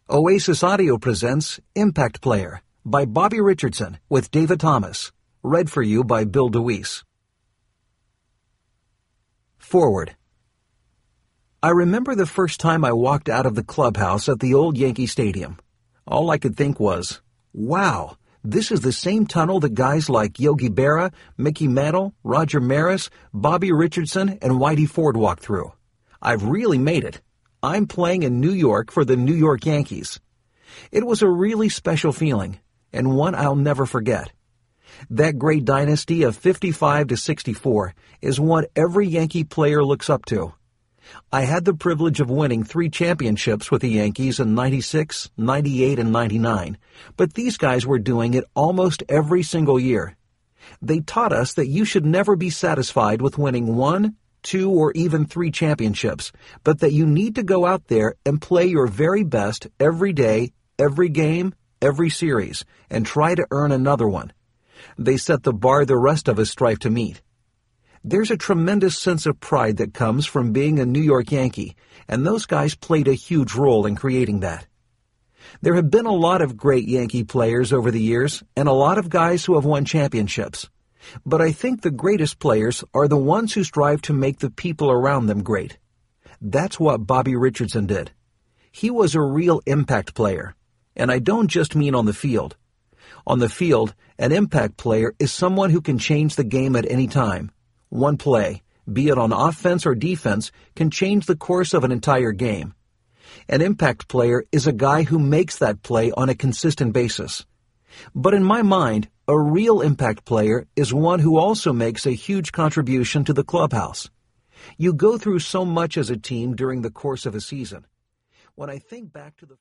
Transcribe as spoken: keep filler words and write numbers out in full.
Oasis Audio presents Impact Player by Bobby Richardson with David Thomas. Read for you by Bill DeWeese. Forward. I remember the first time I walked out of the clubhouse at the old Yankee Stadium. All I could think was, wow, this is the same tunnel that guys like Yogi Berra, Mickey Mantle, Roger Maris, Bobby Richardson, and Whitey Ford walked through. I've really made it. I'm playing in New York for the New York Yankees. It was a really special feeling, and one I'll never forget. That great dynasty of fifty-five to sixty-four is what every Yankee player looks up to. I had the privilege of winning three championships with the Yankees in ninety-six, ninety-eight, and ninety-nine, but these guys were doing it almost every single year. They taught us that you should never be satisfied with winning one, two, or even three championships, but that you need to go out there and play your very best every day, every game, every series, and try to earn another one. They set the bar the rest of us strive to meet. There's a tremendous sense of pride that comes from being a New York Yankee, and those guys played a huge role in creating that. There have been a lot of great Yankee players over the years, and a lot of guys who have won championships. But I think the greatest players are the ones who strive to make the people around them great. That's what Bobby Richardson did. He was a real impact player, and I don't just mean on the field. On the field, an impact player is someone who can change the game at any time. One play, be it on offense or defense, can change the course of an entire game. An impact player is a guy who makes that play on a consistent basis. But in my mind, a real impact player is one who also makes a huge contribution to the clubhouse. You go through so much as a team during the course of a season. When I think back to the